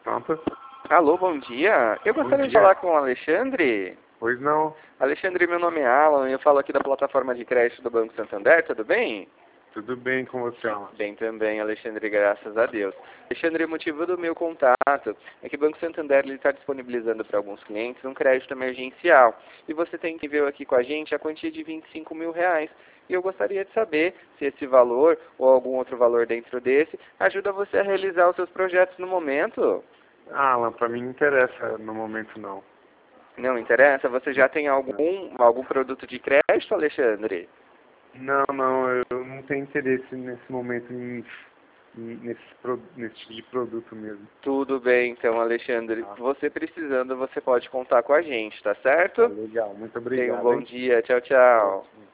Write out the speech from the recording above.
pronto. Alô, bom dia. Eu Bom gostaria de dia. falar com o Alexandre. Pois não. Alexandre, meu nome é Alan e eu falo aqui da plataforma de crédito do Banco Santander, tudo bem? Tudo bem com você, Alan? Bem também, Alexandre, graças a Deus. Alexandre, o motivo do meu contato é que o Banco Santander está disponibilizando para alguns clientes um crédito emergencial. E você tem que ver aqui com a gente a quantia de R$ 25.000. E eu gostaria de saber se esse valor ou algum outro valor dentro desse ajuda você a realizar os seus projetos no momento. Alan, pra mim não interessa no momento não. Não interessa? Você já tem algum produto de crédito, Alexandre? Não, eu não tenho interesse nesse momento nesse tipo de produto mesmo. Tudo bem, então, Alexandre. Tá, Você precisando, você pode contar com a gente, tá tá certo? legal, muito Tenha um obrigado, bom hein? dia. Tchau, tchau. Ótimo.